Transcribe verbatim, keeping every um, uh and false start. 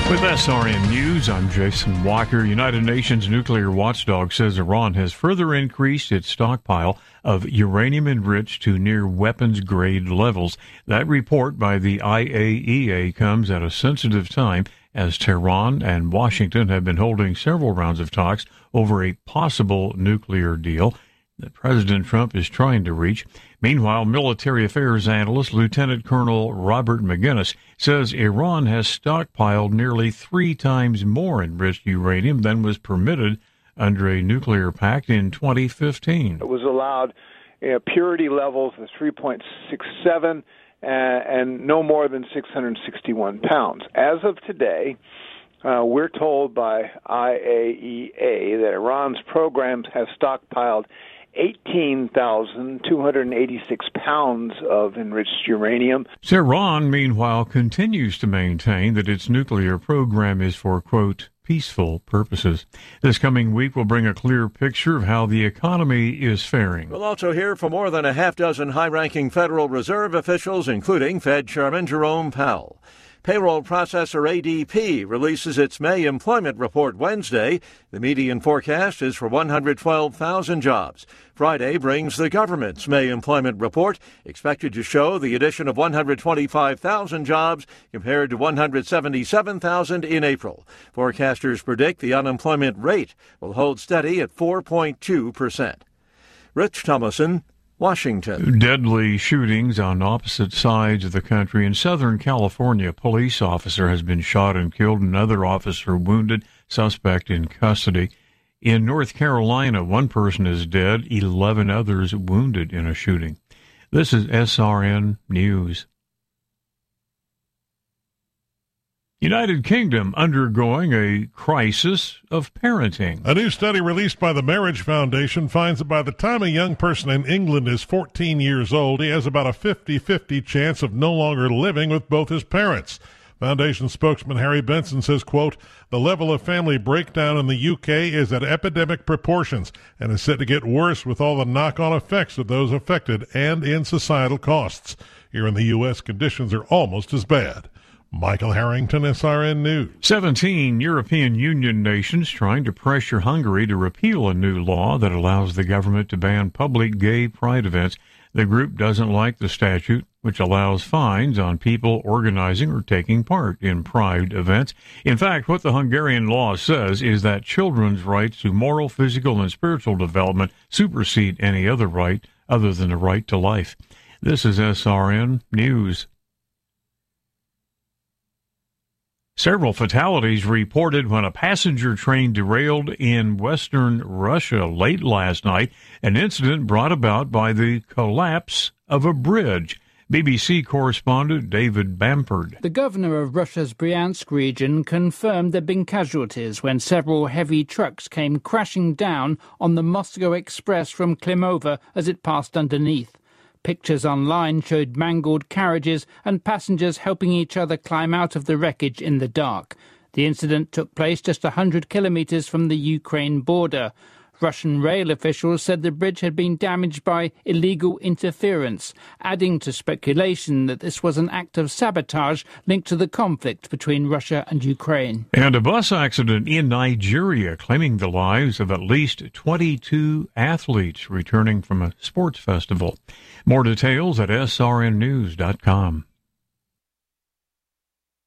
With S R N News, I'm Jason Walker. United Nations nuclear watchdog says Iran has further increased its stockpile of uranium enriched to near weapons-grade levels. That report by the I A E A comes at a sensitive time as Tehran and Washington have been holding several rounds of talks over a possible nuclear deal that President Trump is trying to reach. Meanwhile, military affairs analyst Lieutenant Colonel Robert McGinnis says Iran has stockpiled nearly three times more enriched uranium than was permitted under a nuclear pact in twenty fifteen. It was allowed you know, purity levels of three point six seven uh, and no more than six hundred sixty-one pounds. As of today, uh, we're told by I A E A that Iran's programs have stockpiled eighteen thousand two hundred eighty-six pounds of enriched uranium. Tehran, meanwhile, continues to maintain that its nuclear program is for, quote, peaceful purposes. This coming week will bring a clear picture of how the economy is faring. We'll also hear from more than a half dozen high-ranking Federal Reserve officials, including Fed Chairman Jerome Powell. Payroll processor A D P releases its May employment report Wednesday. The median forecast is for one hundred twelve thousand jobs. Friday brings the government's May employment report, expected to show the addition of one hundred twenty-five thousand jobs compared to one hundred seventy-seven thousand in April. Forecasters predict the unemployment rate will hold steady at four point two percent. Rich Thomason, Washington. Deadly shootings on opposite sides of the country. In Southern California, a police officer has been shot and killed, another officer wounded, suspect in custody. In North Carolina, one person is dead, eleven others wounded in a shooting. This is S R N News. United Kingdom undergoing a crisis of parenting. A new study released by the Marriage Foundation finds that by the time a young person in England is fourteen years old, he has about a fifty-fifty chance of no longer living with both his parents. Foundation spokesman Harry Benson says, quote, the level of family breakdown in the U K is at epidemic proportions and is set to get worse with all the knock-on effects of those affected and in societal costs. Here in the U S, conditions are almost as bad. Michael Harrington, S R N News. Seventeen European Union nations trying to pressure Hungary to repeal a new law that allows the government to ban public gay pride events. The group doesn't like the statute, which allows fines on people organizing or taking part in pride events. In fact, what the Hungarian law says is that children's rights to moral, physical, and spiritual development supersede any other right other than the right to life. This is S R N News. Several fatalities reported when a passenger train derailed in western Russia late last night, an incident brought about by the collapse of a bridge. B B C correspondent David Bamford. The governor of Russia's Bryansk region confirmed there had been casualties when several heavy trucks came crashing down on the Moscow Express from Klimova as it passed underneath. Pictures online showed mangled carriages and passengers helping each other climb out of the wreckage in the dark. The incident took place just one hundred kilometres from the Ukraine border. Russian rail officials said the bridge had been damaged by illegal interference, adding to speculation that this was an act of sabotage linked to the conflict between Russia and Ukraine. And a bus accident in Nigeria claiming the lives of at least twenty-two athletes returning from a sports festival. More details at S R N news dot com.